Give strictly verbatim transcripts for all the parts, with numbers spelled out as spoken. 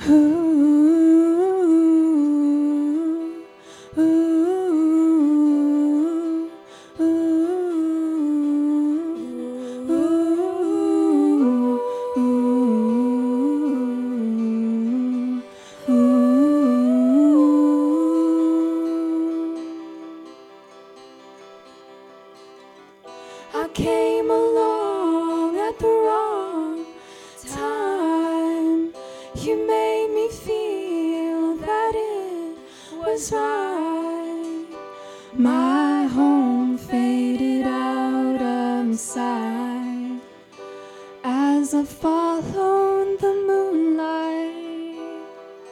I came along at the wrong time. You made me feel that it was right. My home faded out of sight as I followed the moonlight.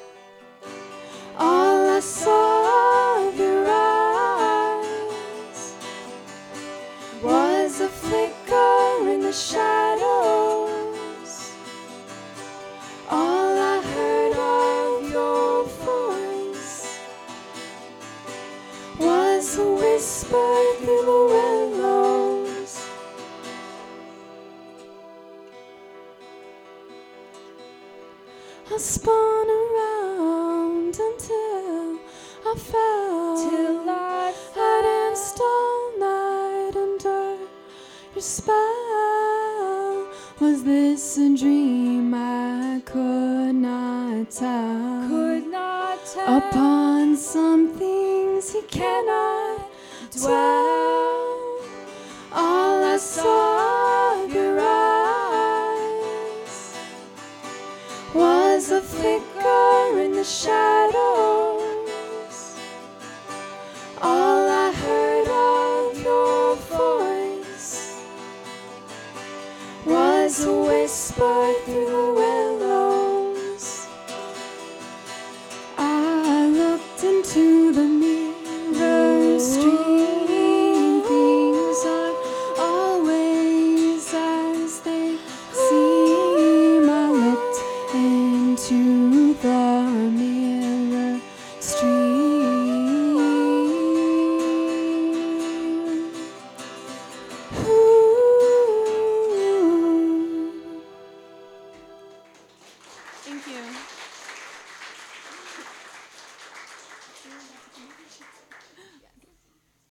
All I saw of your eyes was a flicker in the shadows. All I heard of your voice was a whisper through the willows. I spun around until I fell, Till I I danced all night under your spell. Was this a dream? I could not tell. could not tell. Upon some things he cannot dwell. All I saw of your eyes was a flicker in the shadows. All I heard of your voice was a whisper through the willows. I looked into the mirror, stream. Things are always as they seem. I looked into